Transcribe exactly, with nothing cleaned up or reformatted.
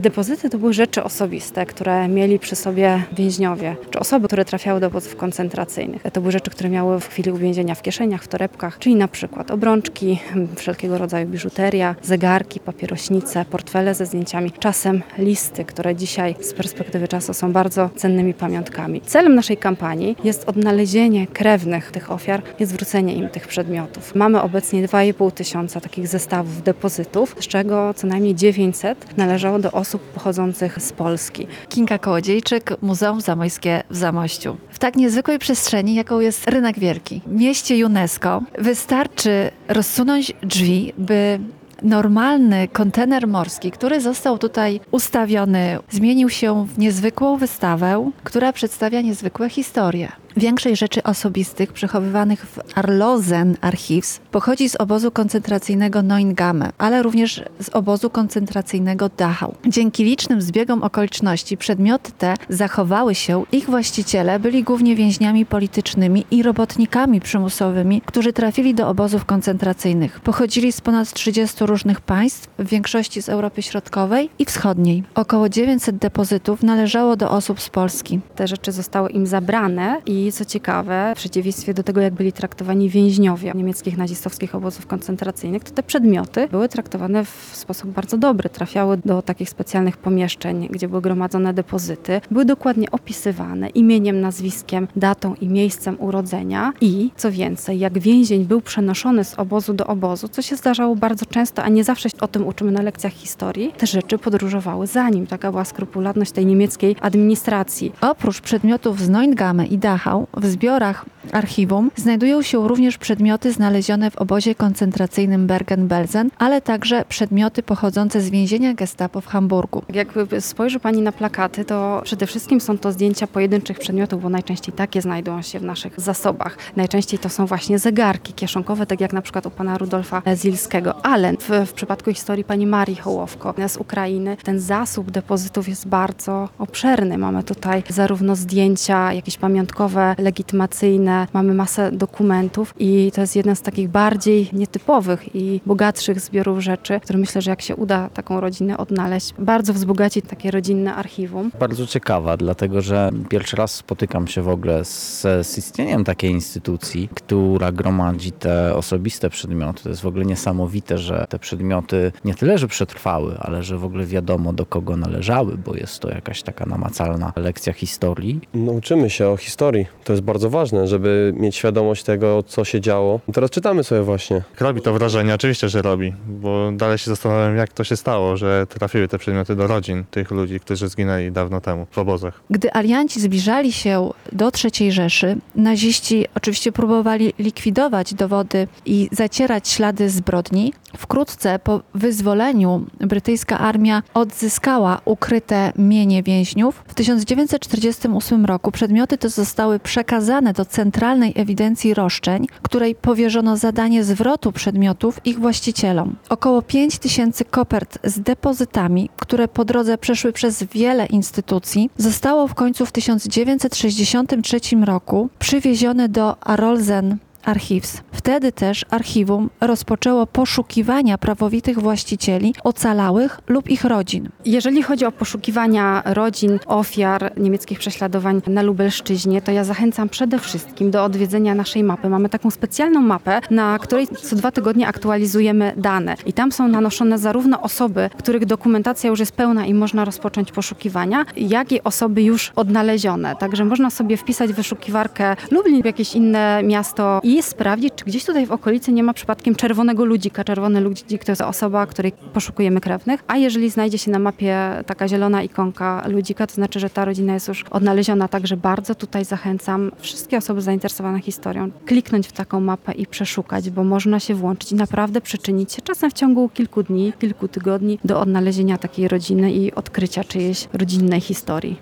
Depozyty to były rzeczy osobiste, które mieli przy sobie więźniowie, czy osoby, które trafiały do obozów koncentracyjnych. To były rzeczy, które miały w chwili uwięzienia w kieszeniach, w torebkach, czyli na przykład obrączki, wszelkiego rodzaju biżuteria, zegarki, papierośnice, portfele ze zdjęciami, czasem listy, które dzisiaj z perspektywy czasu są bardzo cennymi pamiątkami. Celem naszej kampanii jest odnalezienie krewnych tych ofiar i zwrócenie im tych przedmiotów. Mamy obecnie dwa i pół tysiąca takich zestawów depozytów, z czego co najmniej dziewięćset należało do osób pochodzących z Polski. Kinga Kołodziejczyk, Muzeum Zamojskie w Zamościu. W tak niezwykłej przestrzeni, jaką jest Rynek Wielki, mieście UNESCO, wystarczy rozsunąć drzwi, by normalny kontener morski, który został tutaj ustawiony, zmienił się w niezwykłą wystawę, która przedstawia niezwykłe historie. Większość rzeczy osobistych przechowywanych w Arlozen Archives pochodzi z obozu koncentracyjnego Neuengamme, ale również z obozu koncentracyjnego Dachau. Dzięki licznym zbiegom okoliczności przedmioty te zachowały się, ich właściciele byli głównie więźniami politycznymi i robotnikami przymusowymi, którzy trafili do obozów koncentracyjnych. Pochodzili z ponad trzydziestu różnych państw, w większości z Europy Środkowej i Wschodniej. Około dziewięćset depozytów należało do osób z Polski. Te rzeczy zostały im zabrane i I co ciekawe, w przeciwieństwie do tego, jak byli traktowani więźniowie niemieckich nazistowskich obozów koncentracyjnych, to te przedmioty były traktowane w sposób bardzo dobry. Trafiały do takich specjalnych pomieszczeń, gdzie były gromadzone depozyty. Były dokładnie opisywane imieniem, nazwiskiem, datą i miejscem urodzenia. I co więcej, jak więzień był przenoszony z obozu do obozu, co się zdarzało bardzo często, a nie zawsze o tym uczymy na lekcjach historii, te rzeczy podróżowały za nim. Taka była skrupulatność tej niemieckiej administracji. Oprócz przedmiotów z Neuengamme i Dachau, w zbiorach archiwum znajdują się również przedmioty znalezione w obozie koncentracyjnym Bergen-Belsen, ale także przedmioty pochodzące z więzienia Gestapo w Hamburgu. Jak spojrzy Pani na plakaty, to przede wszystkim są to zdjęcia pojedynczych przedmiotów, bo najczęściej takie znajdują się w naszych zasobach. Najczęściej to są właśnie zegarki kieszonkowe, tak jak na przykład u Pana Rudolfa Zilskiego, ale w, w przypadku historii Pani Marii Hołowko z Ukrainy ten zasób depozytów jest bardzo obszerny. Mamy tutaj zarówno zdjęcia, jakieś pamiątkowe, legitymacyjne, mamy masę dokumentów i to jest jeden z takich bardziej nietypowych i bogatszych zbiorów rzeczy, które myślę, że jak się uda taką rodzinę odnaleźć, bardzo wzbogaci takie rodzinne archiwum. Bardzo ciekawa, dlatego że pierwszy raz spotykam się w ogóle z, z istnieniem takiej instytucji, która gromadzi te osobiste przedmioty. To jest w ogóle niesamowite, że te przedmioty nie tyle, że przetrwały, ale że w ogóle wiadomo, do kogo należały, bo jest to jakaś taka namacalna lekcja historii. Nauczymy się o historii. To jest bardzo ważne, żeby mieć świadomość tego, co się działo. Teraz czytamy sobie właśnie. Robi to wrażenie, oczywiście, że robi, bo dalej się zastanawiam, jak to się stało, że trafiły te przedmioty do rodzin tych ludzi, którzy zginęli dawno temu w obozach. Gdy alianci zbliżali się do trzeciej Rzeszy, naziści oczywiście próbowali likwidować dowody i zacierać ślady zbrodni. Wkrótce po wyzwoleniu brytyjska armia odzyskała ukryte mienie więźniów. W tysiąc dziewięćset czterdziestym ósmym roku przedmioty te zostały przekazane do Centralnej Ewidencji Roszczeń, której powierzono zadanie zwrotu przedmiotów ich właścicielom. Około pięć tysięcy kopert z depozytami, które po drodze przeszły przez wiele instytucji, zostało w końcu w tysiąc dziewięćset sześćdziesiątym trzecim roku przywiezione do Arolsen Archives. Wtedy też archiwum rozpoczęło poszukiwania prawowitych właścicieli ocalałych lub ich rodzin. Jeżeli chodzi o poszukiwania rodzin ofiar niemieckich prześladowań na Lubelszczyźnie, to ja zachęcam przede wszystkim do odwiedzenia naszej mapy. Mamy taką specjalną mapę, na której co dwa tygodnie aktualizujemy dane. I tam są nanoszone zarówno osoby, których dokumentacja już jest pełna i można rozpocząć poszukiwania, jak i osoby już odnalezione. Także można sobie wpisać w wyszukiwarkę Lublin lub jakieś inne miasto i sprawdzić, czy gdzieś tutaj w okolicy nie ma przypadkiem czerwonego ludzika. Czerwony ludzik to jest osoba, której poszukujemy krewnych, a jeżeli znajdzie się na mapie taka zielona ikonka ludzika, to znaczy, że ta rodzina jest już odnaleziona. Także bardzo tutaj zachęcam wszystkie osoby zainteresowane historią kliknąć w taką mapę i przeszukać, bo można się włączyć i naprawdę przyczynić się czasem w ciągu kilku dni, kilku tygodni do odnalezienia takiej rodziny i odkrycia czyjejś rodzinnej historii.